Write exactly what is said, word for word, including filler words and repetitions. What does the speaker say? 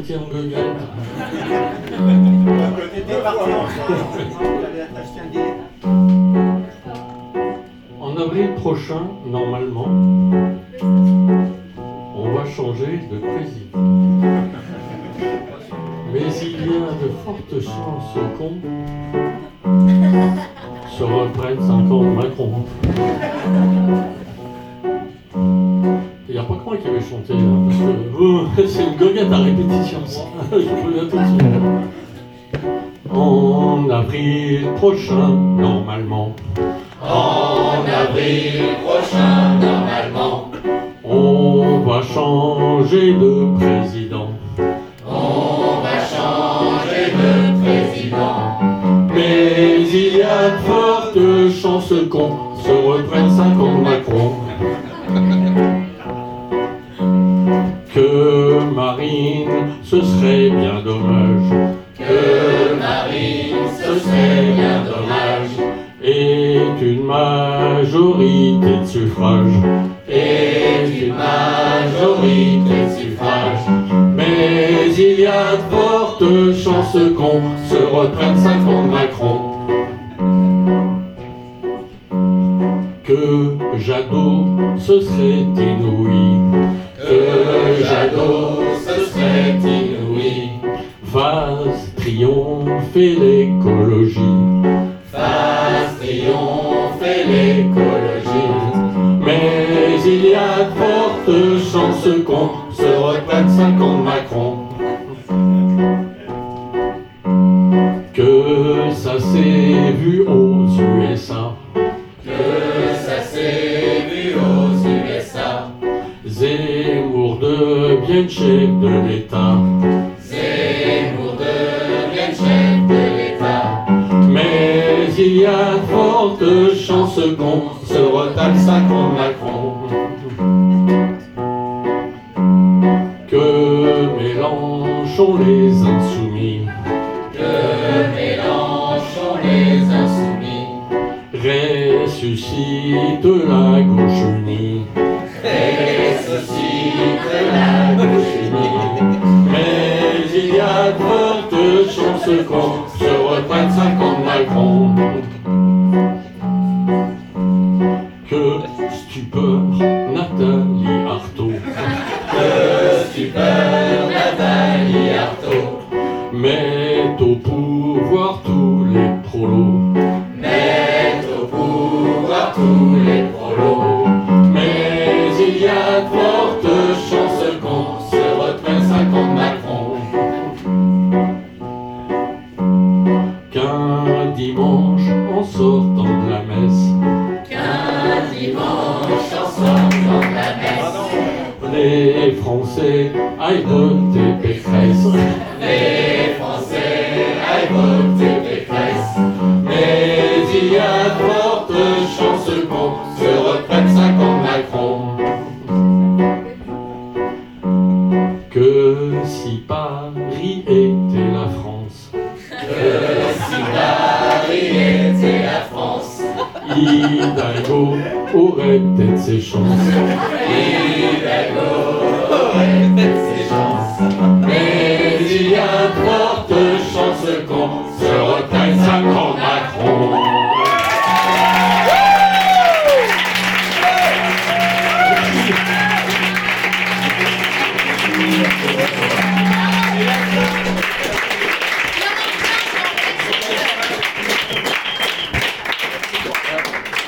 été en goguette. En avril prochain, normalement, on va changer de président. Mais il y a de fortes chances qu'on se reprenne cinq ans de Macron. Il n'y a pas que moi qui vais chanter, hein, parce que oh, c'est une goguette à répétition, ça. Je préviens tout de suite. En avril prochain, normalement. En avril prochain, normalement. On va changer de président. On va changer de président. Mais il y a de fortes chances qu'on se reprenne cinq ans de Macron. Que Marine, ce serait bien dommage. Que Marine, ce serait bien dommage. Et une majorité de suffrage. Et une majorité de suffrage. Mais il y a de fortes chances qu'on se reprenne cinq ans de Macron. Que Jadot, ce serait inouï. Que Jadot, ce serait inouï. Fasse triompher l'écologie. Fasse triompher l'écologie. Mais il y a de fortes chances qu'on se reprenne cinq ans de Macron. Que ça s'est vu aux U S A. Que ça s'est vu aux U S A. Zemmour devienne chef de l'État. Zemmour devienne chef de l'État. Mais il y a de fortes chances qu'on se retape cinq ans de Macron. Que Mélenchon les insoumis. Que Mélenchon les insoumis. Ressuscite la gauche unie. Ressuscite la gauche unie. Mais il y a de fortes chances qu'on se reprenne cinq ans de Macron. Que stupeur Nathalie Arthaud. Que stupeur Nathalie Arthaud. Met au pouvoir tous les prolos. Met au pouvoir tous les prolos. Mais il y a de fortes chances qu'on se reprenne cinq ans de Macron. Qu'un dimanche en sortant de la messe, Qu'un dimanche en sortant de la messe, les Français aillent voter Pécresse. les Français aillent voter Pécresse. Mais il y a de fortes chances qu'on se reprenne cinq ans de Macron. Que si Paris était la France, Que si Paris était la France, Hidalgo aurait peut-être ses chances. Hidalgo